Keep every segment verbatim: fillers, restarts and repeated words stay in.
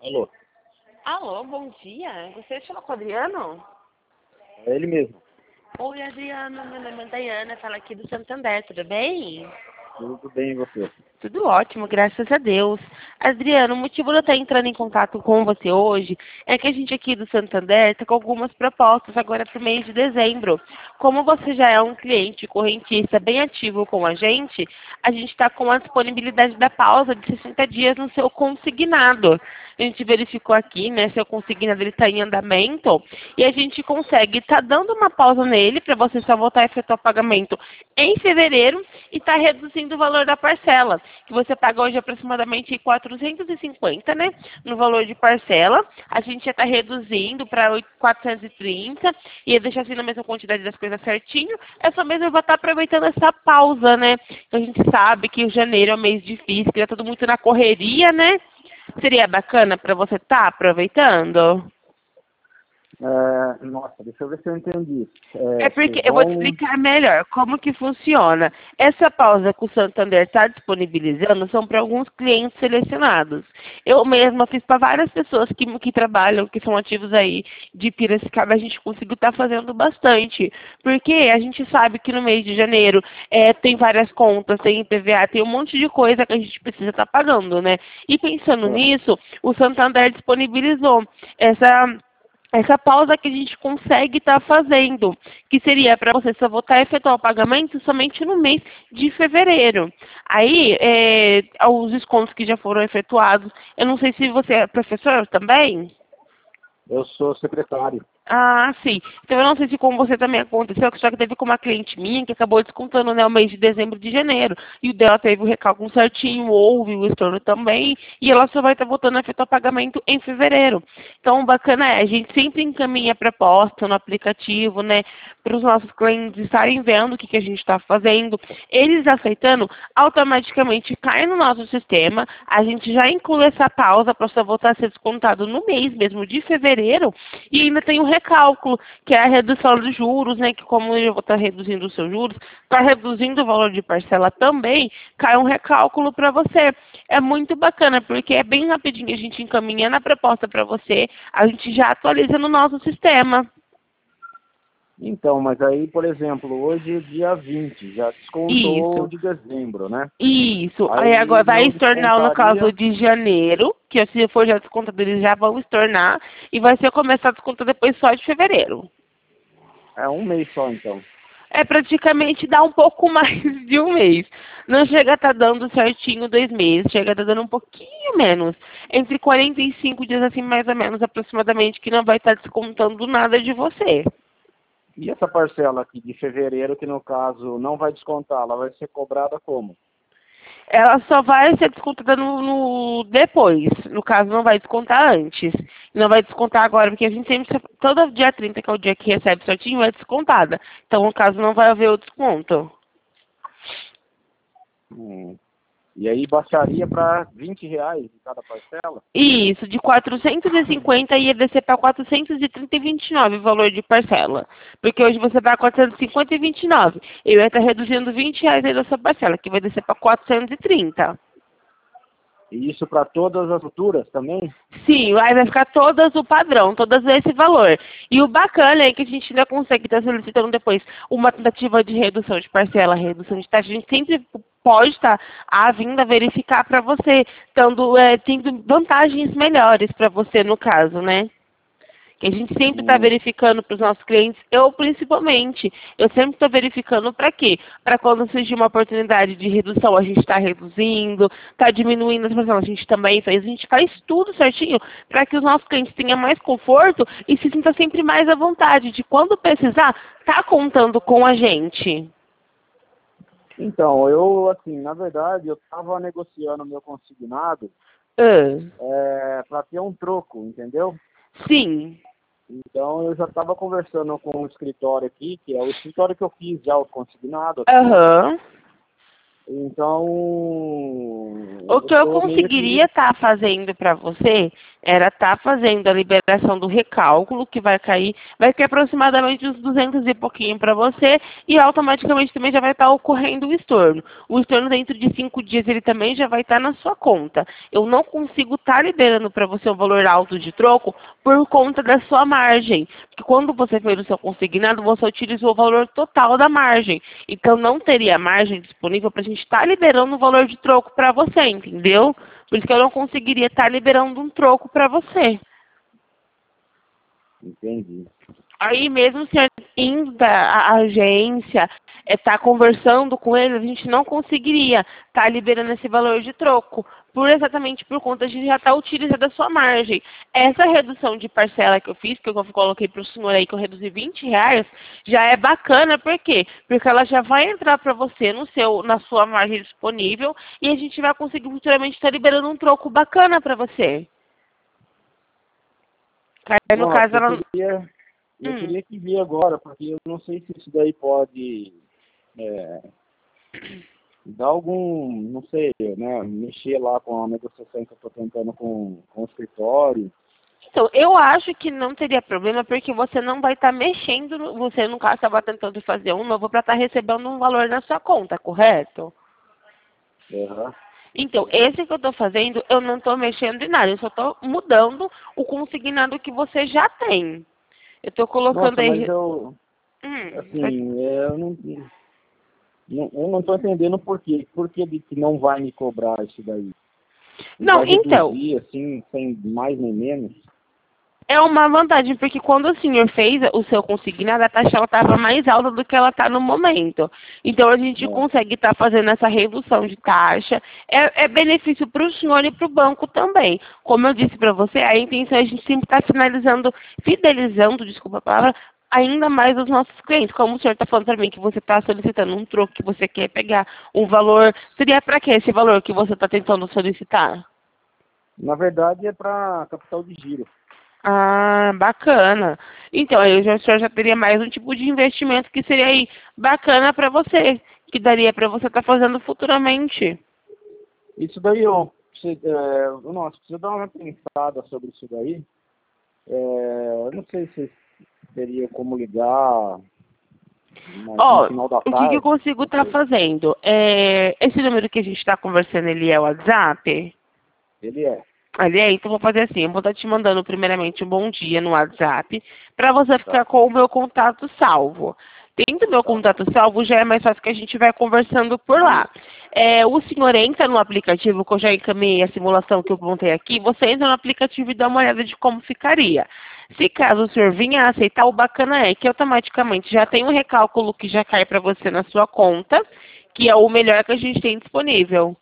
Alô, Alô, bom dia. Gostaria de falar com o Adriano? é ele mesmo. Oi, Adriano. Meu nome é Dayana, falo aqui do Santander, tudo bem? Tudo bem e você? Tudo ótimo, graças a Deus. Adriano, o motivo de eu estar entrando em contato com você hoje é que a gente aqui do Santander está com algumas propostas agora para o mês de dezembro. Como você já é um cliente correntista bem ativo com a gente, a gente está com a disponibilidade da pausa de sessenta dias no seu consignado. A gente verificou aqui, né, seu consignado está em andamento e a gente consegue estar dando uma pausa nele para você só voltar a efetuar o pagamento em fevereiro e está reduzindo o valor da parcela, que você paga hoje aproximadamente quatrocentos e cinquenta, né, no valor de parcela. A gente já está reduzindo para quatrocentos e trinta e deixar assim na mesma quantidade das coisas certinho. É só mesmo eu vou estar aproveitando essa pausa, né? A gente sabe que o janeiro é um mês difícil, que tá tudo muito na correria, né? Seria bacana para você estar aproveitando? É, nossa, deixa eu ver se eu entendi. É É, porque vocês eu vou te vão... explicar melhor como que funciona. Essa pausa que o Santander está disponibilizando são para alguns clientes selecionados. Eu mesma fiz para várias pessoas que, que trabalham, que são ativos aí de Piracicaba, a gente conseguiu estar fazendo bastante. Porque a gente sabe que no mês de janeiro é, tem várias contas, tem I P V A, tem um monte de coisa que a gente precisa estar pagando, né? E pensando Aham. nisso, o Santander disponibilizou essa essa pausa que a gente consegue estar fazendo, que seria para você só voltar a efetuar o pagamento somente no mês de fevereiro. Aí, é, os descontos que já foram efetuados, eu não sei se você é professor também. Eu sou secretário. Ah, sim. Então eu não sei se com você também aconteceu, só que teve com uma cliente minha que acabou descontando, né, o mês de dezembro e de janeiro. E o dela teve o recálculo certinho, houve o estorno também, e ela só vai estar voltando a efetuar pagamento em fevereiro. Então o bacana é, a gente sempre encaminha a proposta no aplicativo, né, para os nossos clientes estarem vendo o que, que a gente está fazendo. Eles aceitando, automaticamente cai no nosso sistema, a gente já inclui essa pausa para só voltar a ser descontado no mês mesmo de fevereiro, e ainda tem o recálculo, que é a redução dos juros, né? Que como eu vou estar reduzindo os seus juros, está reduzindo o valor de parcela também, cai um recálculo para você. É muito bacana, porque é bem rapidinho, a gente encaminha na proposta para você, a gente já atualiza no nosso sistema. Então, mas aí, por exemplo, hoje é dia vinte, já descontou o Isso. de dezembro, né? Isso. Aí Aí agora vai não estornar no caso descontaria... de janeiro, que se for já descontado, eles já vão estornar, e vai ser começar a descontar depois só de fevereiro. É um mês só, então. É praticamente dá um pouco mais de um mês. Não chega a estar dando certinho dois meses, chega a estar dando um pouquinho menos. Entre quarenta e cinco dias, assim, mais ou menos, aproximadamente, que não vai estar descontando nada de você. E essa parcela aqui de fevereiro, que no caso não vai descontar, ela vai ser cobrada como? Ela só vai ser descontada no, no depois. No caso, não vai descontar antes. Não vai descontar agora, porque a gente sempre, todo dia trinta, que é o dia que recebe certinho, é descontada. Então, no caso, não vai haver o desconto. Hum. E aí baixaria para vinte reais de cada parcela? Isso, de quatrocentos e cinquenta ia descer para quatrocentos e trinta e vinte e nove o valor de parcela. Porque hoje você vai a quatrocentos e cinquenta e vinte e nove. Eu ia estar reduzindo vinte reais aí da sua parcela, que vai descer para quatrocentos e trinta. E isso para todas as alturas também? Sim, aí vai ficar todas o padrão, todas esse valor. E o bacana é que a gente ainda consegue estar solicitando depois uma tentativa de redução de parcela, redução de taxa. A gente sempre pode estar a vinda verificar para você, tendo, é, tendo vantagens melhores para você no caso, né? Que a gente sempre está Hum. verificando para os nossos clientes, eu principalmente, eu sempre estou verificando para quê? Para quando surgir uma oportunidade de redução, a gente está reduzindo, está diminuindo as pessoas, a gente também faz, a gente faz tudo certinho para que os nossos clientes tenham mais conforto e se sinta sempre mais à vontade de quando precisar, tá contando com a gente. Então, eu, assim, na verdade, eu estava negociando o meu consignado Ah, é, para ter um troco, entendeu? sim. Então, eu já estava conversando com o escritório aqui, que é o escritório que eu fiz já o consignado aqui. Aham. Então, O que eu conseguiria estar fazendo para você era estar fazendo a liberação do recálculo, que vai cair, vai cair aproximadamente uns duzentos e pouquinho para você, e automaticamente também já vai estar ocorrendo o estorno. O estorno dentro de cinco dias ele também já vai estar na sua conta. Eu não consigo estar liberando para você um valor alto de troco por conta da sua margem. Porque quando você fez o seu consignado, você utilizou o valor total da margem. Então não teria margem disponível para a gente estar liberando o valor de troco para você, entendeu? Por isso que eu não conseguiria estar liberando um troco para você. Entendi. Aí mesmo se indo à agência, estar tá conversando com eles, a gente não conseguiria estar tá liberando esse valor de troco, por exatamente por conta de já estar tá utilizando a sua margem. Essa redução de parcela que eu fiz, que eu coloquei para o senhor aí, que eu reduzi vinte reais, já é bacana, por quê? Porque ela já vai entrar para você no seu, na sua margem disponível e a gente vai conseguir futuramente estar tá liberando um troco bacana para você. Aí, no Nossa, caso, ela... eu queria, eu hum. queria que ver agora, porque eu não sei se isso daí pode é, dar algum, não sei, né, mexer lá com a negociação que eu estou tentando com, com o escritório. Então, eu acho que não teria problema, porque você não vai estar mexendo, no- você no caso estava tentando fazer um novo para estar recebendo um valor na sua conta, correto? Uhum. Então, esse que eu estou fazendo, eu não estou mexendo em nada, eu só estou mudando o consignado que você já tem. Eu estou colocando Nossa, mas aí... eu, Hum, assim, é, eu não, não, eu não estou entendendo por quê. Por que de que não vai me cobrar isso daí? não, Vai então... reduzir, assim, sem mais nem menos? É uma vantagem, porque quando o senhor fez o seu consignado, a taxa estava mais alta do que ela está no momento. Então, a gente Não. consegue estar fazendo essa redução de taxa. É, é benefício para o senhor e para o banco também. Como eu disse para você, a intenção é a gente sempre estar finalizando, fidelizando, desculpa a palavra, ainda mais os nossos clientes. Como o senhor está falando para mim que você está solicitando um troco, que você quer pegar um valor, seria para que esse valor que você está tentando solicitar? Na verdade, é para capital de giro. Ah, bacana. Então, aí o senhor já teria mais um tipo de investimento que seria aí bacana para você, que daria para você estar fazendo futuramente. Isso daí, eu, preciso- é, nossa, preciso dar uma pensada sobre isso daí. É, eu não sei se teria como ligar no, no Ó, final da o que, que eu tarde. consigo Não estar sei. fazendo? É, esse número que a gente está conversando, ele é o WhatsApp? Ele é. Ali é, então vou fazer assim, eu vou estar te mandando primeiramente um bom dia no WhatsApp, para você Tá, ficar com o meu contato salvo. Tendo o meu tá. contato salvo, já é mais fácil que a gente vai conversando por lá. É, o senhor entra no aplicativo, que eu já encaminhei a simulação que eu montei aqui, você entra no aplicativo e dá uma olhada de como ficaria. Se caso o senhor vinha a aceitar, o bacana é que automaticamente já tem um recálculo que já cai para você na sua conta, que é o melhor que a gente tem disponível.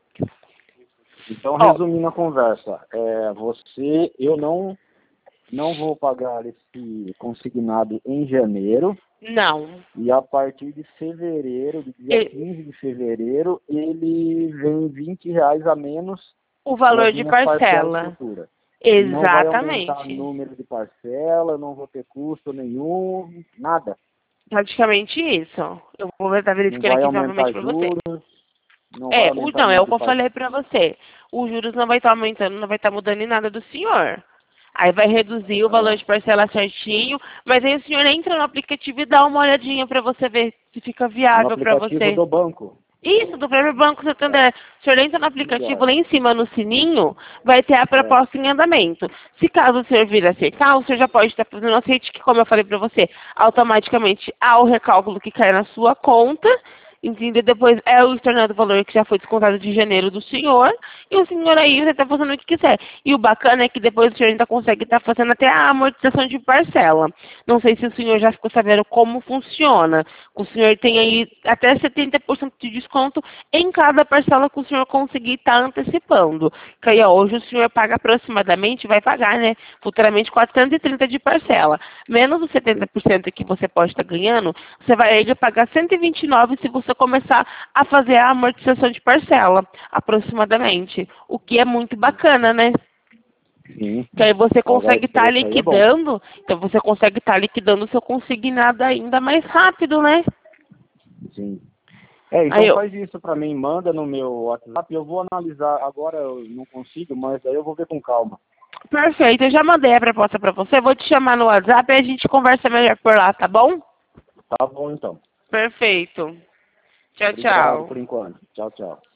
Então, Ó, resumindo a conversa, é, você, eu não, não vou pagar esse consignado em janeiro, não. e a partir de fevereiro, do dia E- quinze de fevereiro, ele vem vinte reais a menos O nas valor de minhas parcelas parcela. futuras. Não vai aumentar o Exatamente. número de parcela, não vou ter custo nenhum, nada. Praticamente isso. Eu vou estar Não verificando vai aqui novamente aumentar para você. juros, não vai É, o- aumentar não, é número o de que eu parcela. falei para você. Os juros não vai estar aumentando, não vai estar mudando em nada do senhor. Aí vai reduzir o valor de parcela certinho, mas aí o senhor entra no aplicativo e dá uma olhadinha para você ver se fica No viável para aplicativo você. do banco. Isso, do próprio Banco Tá, Santander. O senhor entra no aplicativo obrigado. lá em cima, no sininho, vai ter a É, proposta em andamento. Se caso o senhor vir aceitar, o senhor já pode estar fazendo aceite, que como eu falei para você, automaticamente há o recálculo que cai na sua conta, entendeu? Depois é o estornado valor que já foi descontado de janeiro do senhor, e o senhor aí você está fazendo o que quiser. E o bacana é que depois o senhor ainda consegue estar fazendo até a amortização de parcela. Não sei se o senhor já ficou sabendo como funciona. O senhor tem aí até setenta por cento de desconto em cada parcela que o senhor conseguir estar antecipando. Que aí, ó, hoje o senhor paga aproximadamente, vai pagar, né, futuramente quatrocentos e trinta de parcela. Menos os setenta por cento que você pode estar ganhando, você vai ainda pagar cento e vinte e nove se você começar a fazer a amortização de parcela, aproximadamente. O que é muito bacana, né? sim. Que aí você Pagar consegue esse estar preço aí é bom. liquidando, então você consegue estar liquidando o seu consignado ainda mais rápido, né? Sim. É, então eu... faz isso pra mim, manda no meu WhatsApp, eu vou analisar, agora eu não consigo, mas aí eu vou ver com calma. Perfeito, eu já mandei a proposta pra você, vou te chamar no WhatsApp e a gente conversa melhor por lá, tá bom? Tá bom então. Perfeito. Tchau, Obrigado tchau. por enquanto. Tchau, tchau.